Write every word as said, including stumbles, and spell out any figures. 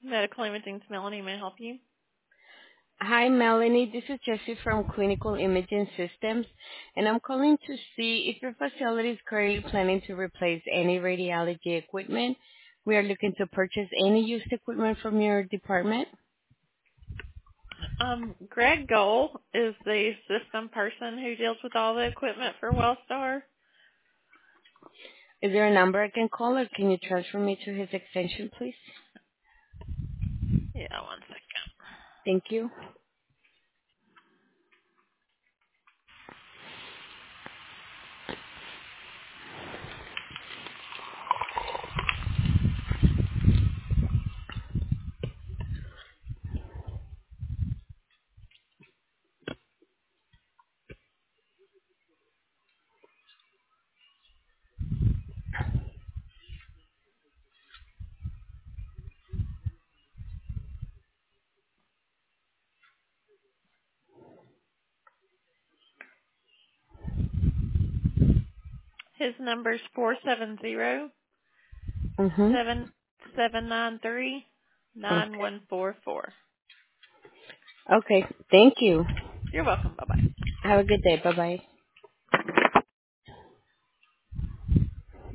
Medical Imaging's Melanie, may I help you? Hi, Melanie. This is Jessie from Clinical Imaging Systems, and I'm calling to see if your facility is currently planning to replace any radiology equipment. We are looking to purchase any used equipment from your department. Um, Greg Gold is the system person who deals with all the equipment for Wellstar. Is there a number I can call, or can you transfer me to his extension, please? Yeah, one second. Thank you. His number's four seven zero Mm-hmm. seven seven nine three nine Okay. one four four. Okay. Thank you. You're welcome. Bye bye. Have a good day. Bye-bye.